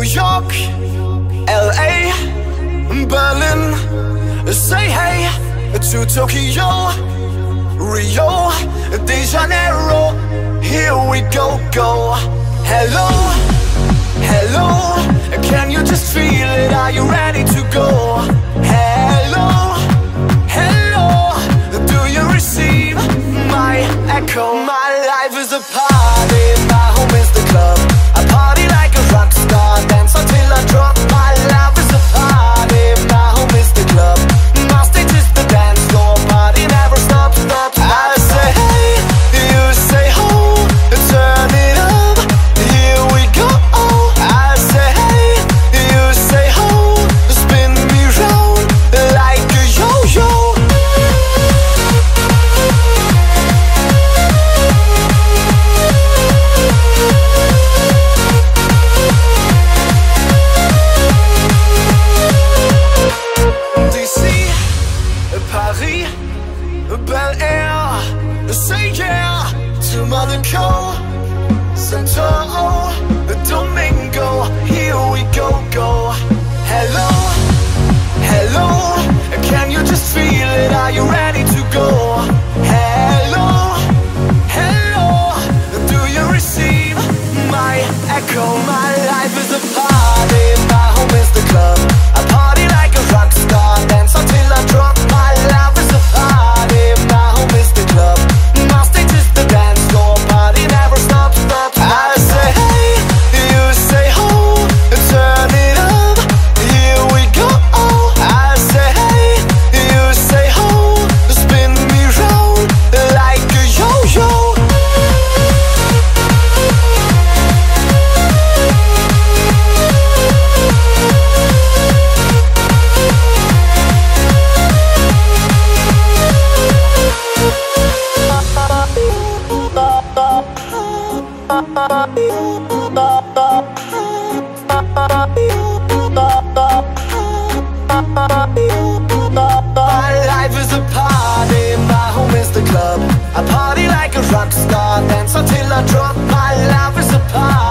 York, LA, Berlin, say hey to Tokyo, Rio de Janeiro. Here we go, go. Hello, hello, can you just feel it? Are you ready to go? Hello, hello, do you receive my echo? My life is a party, my home is the club. I party like a rock star, dance until I drop. My life is a party, my home is the club. My stage is the dance floor, party never stops, stops. I say hey, you say ho, turn it up, here we go. I say hey, you say ho, spin me round like a yo-yo. DC, Paris, Bel Air, say yeah to Monaco, Santo Domingo. Here we go, go. Hello, hello, can you just feel it? Are you ready to go? Hello, hello, do you receive my echo? My life is a party, my home is the club. I party like a rock star, dance until I drop. My life is a party, my home is the club. My stage is the dance floor, party never stops, stops. I say hey, you say ho, turn it up, here we go. I say hey, you say ho, spin me round like a yo-yo. My life is a party, my home is the club. I party like a rock star, dance until I drop. My life is a party.